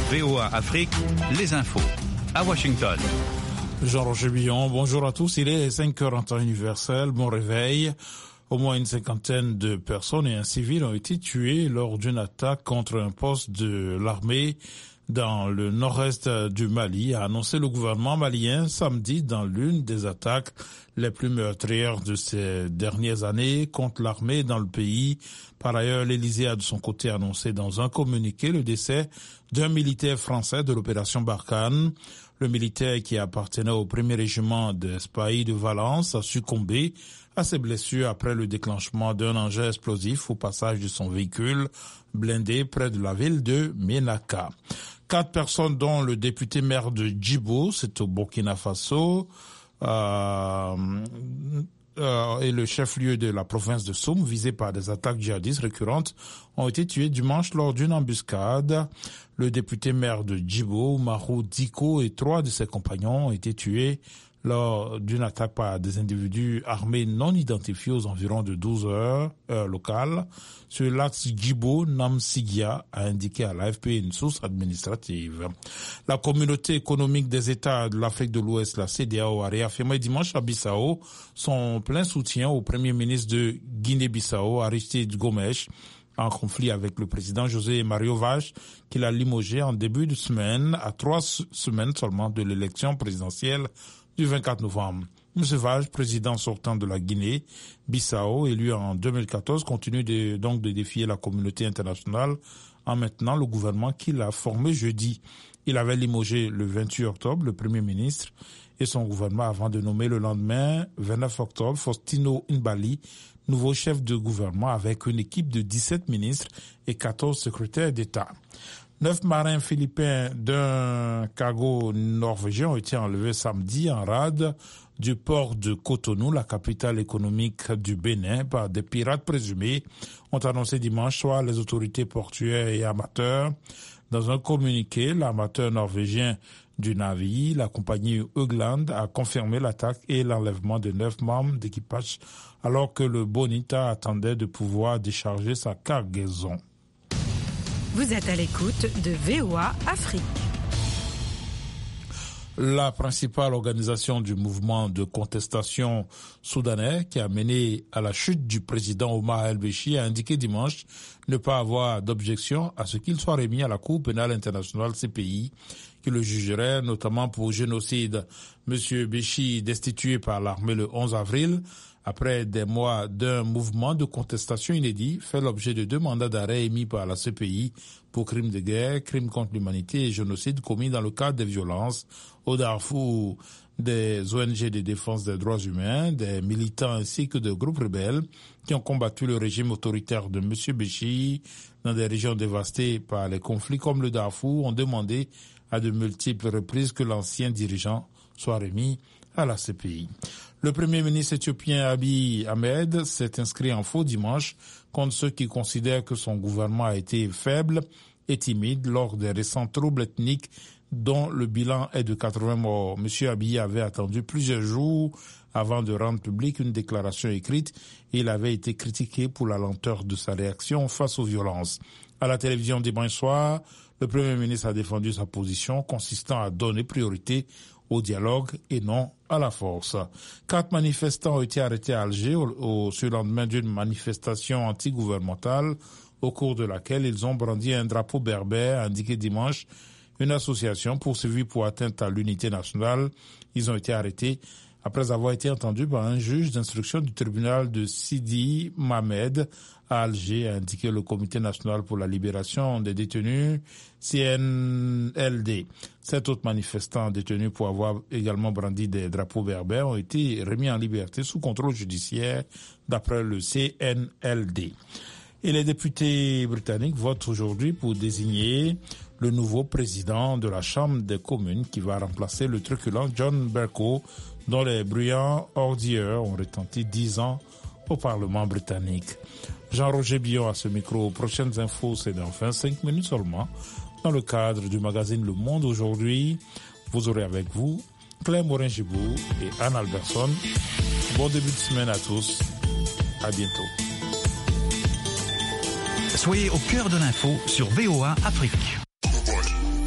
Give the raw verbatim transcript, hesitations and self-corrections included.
V O A Afrique, les infos. À Washington. Jean-Roger Billon, bonjour à tous. Il est cinq heures en temps universel. Bon réveil. Au moins une cinquantaine de personnes et un civil ont été tués lors d'une attaque contre un poste de l'armée dans le nord-est du Mali, a annoncé le gouvernement malien samedi dans l'une des attaques les plus meurtrières de ces dernières années contre l'armée dans le pays. Par ailleurs, l'Élysée a de son côté annoncé dans un communiqué le décès d'un militaire français de l'opération Barkhane. Le militaire qui appartenait au premier régiment de Spahi de Valence a succombé à ses blessures après le déclenchement d'un engin explosif au passage de son véhicule blindé près de la ville de Ménaka. Quatre personnes, dont le député maire de Djibo, c'est au Burkina Faso, euh, euh, et le chef-lieu de la province de Soum, visés par des attaques djihadistes récurrentes, ont été tués dimanche lors d'une embuscade. Le député maire de Djibo, Marou Diko, et trois de ses compagnons ont été tués lors d'une attaque par des individus armés non identifiés aux environs de douze heures, heure locale, sur l'axe Djibo-Namsigia, a indiqué à l'A F P une source administrative. La communauté économique des États de l'Afrique de l'Ouest, la C E D E A O, a réaffirmé dimanche à Bissau son plein soutien au premier ministre de Guinée-Bissau, Aristide Gomes, en conflit avec le président José Mario Vaz, qu'il a limogé en début de semaine, à trois semaines seulement de l'élection présidentielle du vingt-quatre novembre. M. Vaz, président sortant de la Guinée-Bissau, élu en deux mille quatorze, continue de, donc de défier la communauté internationale en maintenant le gouvernement qu'il a formé jeudi. Il avait limogé le vingt-huit octobre le premier ministre et son gouvernement avant de nommer le lendemain, vingt-neuf octobre, Faustino Inbali, nouveau chef de gouvernement avec une équipe de dix-sept ministres et quatorze secrétaires d'État. Neuf marins philippins d'un cargo norvégien ont été enlevés samedi en rade du port de Cotonou, la capitale économique du Bénin, par des pirates présumés, ont annoncé dimanche soir les autorités portuaires et amateurs. Dans un communiqué, l'armateur norvégien du navire, la compagnie Eugland, a confirmé l'attaque et l'enlèvement de neuf membres d'équipage alors que le Bonita attendait de pouvoir décharger sa cargaison. Vous êtes à l'écoute de V O A Afrique. La principale organisation du mouvement de contestation soudanais qui a mené à la chute du président Omar el-Béchir a indiqué dimanche ne pas avoir d'objection à ce qu'il soit remis à la Cour pénale internationale C P I, qui le jugerait notamment pour génocide. Monsieur Béchir, destitué par l'armée le onze avril, après des mois d'un mouvement de contestation inédit, fait l'objet de deux mandats d'arrêt émis par la C P I pour crimes de guerre, crimes contre l'humanité et génocide commis dans le cadre des violences au Darfour. Des O N G de défense des droits humains, des militants ainsi que de groupes rebelles qui ont combattu le régime autoritaire de M. Béchir dans des régions dévastées par les conflits comme le Darfour ont demandé à de multiples reprises que l'ancien dirigeant soit remis à la C P I. Le premier ministre éthiopien Abiy Ahmed s'est inscrit en faux dimanche contre ceux qui considèrent que son gouvernement a été faible et timide lors des récents troubles ethniques dont le bilan est de quatre-vingts morts. Monsieur Abiy avait attendu plusieurs jours avant de rendre publique une déclaration écrite et il avait été critiqué pour la lenteur de sa réaction face aux violences. À la télévision dimanche soir, le premier ministre a défendu sa position consistant à donner priorité au dialogue et non à la force. Quatre manifestants ont été arrêtés à Alger au, au surlendemain d'une manifestation antigouvernementale au cours de laquelle ils ont brandi un drapeau berbère, a indiqué dimanche une association poursuivie pour atteinte à l'unité nationale. Ils ont été arrêtés après avoir été entendus par un juge d'instruction du tribunal de Sidi Mamed à Alger, a indiqué le Comité national pour la libération des détenus, C N L D. Sept autres manifestants détenus pour avoir également brandi des drapeaux berbères ont été remis en liberté sous contrôle judiciaire d'après le C N L D. Et les députés britanniques votent aujourd'hui pour désigner le nouveau président de la Chambre des communes qui va remplacer le truculent John Bercow, dont les bruyants ordures ont retenti dix ans au Parlement britannique. Jean-Roger Billon à ce micro. Prochaines infos, c'est dans vingt-cinq minutes seulement. Dans le cadre du magazine Le Monde aujourd'hui, vous aurez avec vous Claire Morin-Gibou et Anne Alberson. Bon début de semaine à tous. À bientôt. Soyez au cœur de l'info sur V O A Afrique.